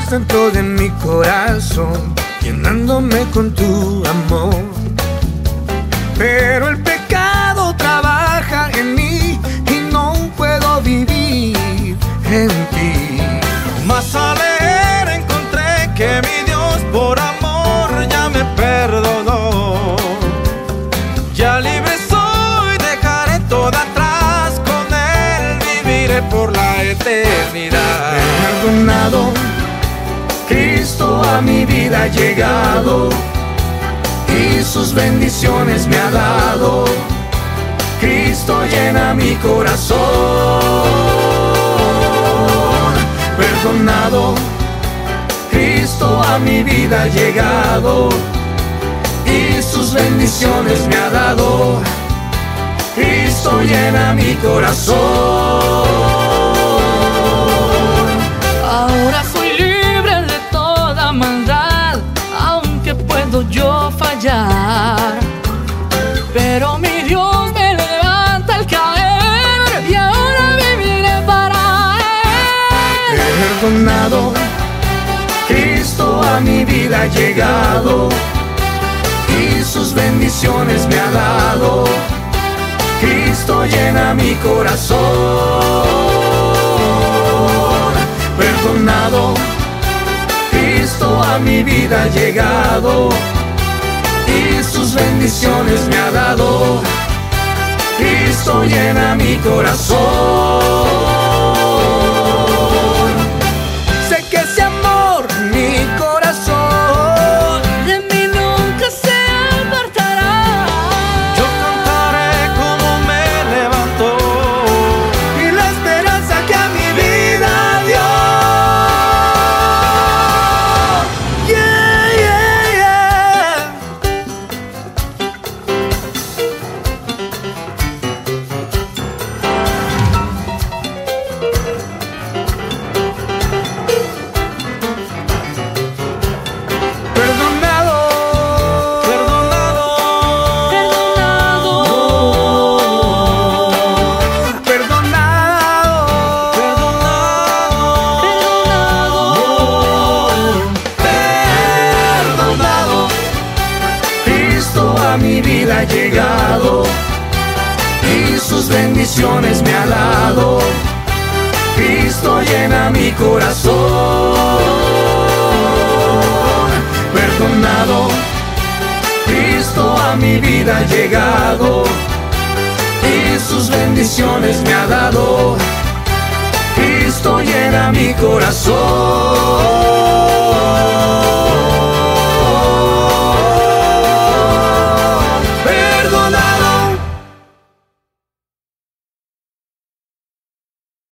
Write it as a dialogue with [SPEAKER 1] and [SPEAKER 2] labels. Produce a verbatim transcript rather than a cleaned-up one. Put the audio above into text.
[SPEAKER 1] estás dentro de mi corazón, llenándome con tu amor. Pero el pecado trabaja en mí y no puedo vivir en ti.
[SPEAKER 2] Mas al leer encontré que mi Dios por amor ya me perdonó. Ya libre soy, dejaré todo atrás, con Él viviré por la eternidad.
[SPEAKER 1] Perdonado, Cristo a mi vida ha llegado y sus bendiciones me ha dado. Cristo llena mi corazón. Perdonado, Cristo a mi vida ha llegado y sus bendiciones me ha dado. Cristo llena mi corazón.
[SPEAKER 3] Ahora soy libre de toda maldad, aunque puedo yo fallar, pero mi Dios me levanta al caer y ahora viviré para Él.
[SPEAKER 1] Perdonado, Cristo a mi vida ha llegado y sus bendiciones me ha dado. Cristo llena mi corazón. Perdonado, Cristo a mi vida ha llegado y sus bendiciones me ha dado. Cristo llena mi corazón. Sé que ese amor en mi corazón
[SPEAKER 3] De mí nunca se apartará.
[SPEAKER 2] Yo cantaré como me levantó
[SPEAKER 1] y la esperanza que a mi vida dio. Yeah, yeah, yeah. Perdonado,
[SPEAKER 2] perdonado.
[SPEAKER 3] Perdonado,
[SPEAKER 1] perdonado, perdonado. Cristo a mi vida ha llegado y sus bendiciones me ha dado. Cristo llena mi corazón. Perdonado, Cristo a mi vida ha llegado y sus bendiciones me ha dado. Cristo llena mi corazón.